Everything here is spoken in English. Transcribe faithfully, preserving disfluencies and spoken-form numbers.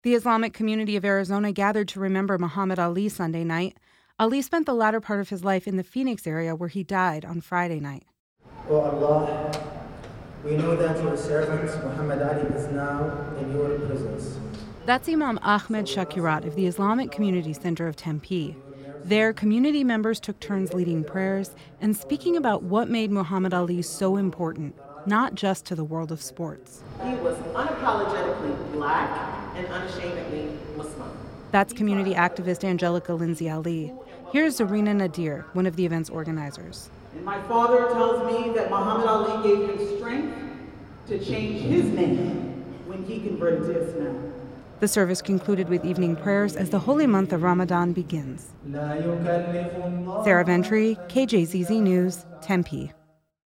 The Islamic community of Arizona gathered to remember Muhammad Ali Sunday night. Ali spent the latter part of his life in the Phoenix area where he died on Friday night. Oh Allah, we know that your servant Muhammad Ali is now in your presence. That's Imam Ahmed Shakirat of the Islamic Community Center of Tempe. There, community members took turns leading prayers and speaking about what made Muhammad Ali so important, not just to the world of sports. He was unapologetically black and unashamedly Muslim. That's community activist Angelica Lindsay Ali. Here's Zarina Nadir, one of the event's organizers. And my father tells me that Muhammad Ali gave him strength to change his name when he converted to Islam. The service concluded with evening prayers as the holy month of Ramadan begins. Sarah Ventry, K J Z Z News, Tempe.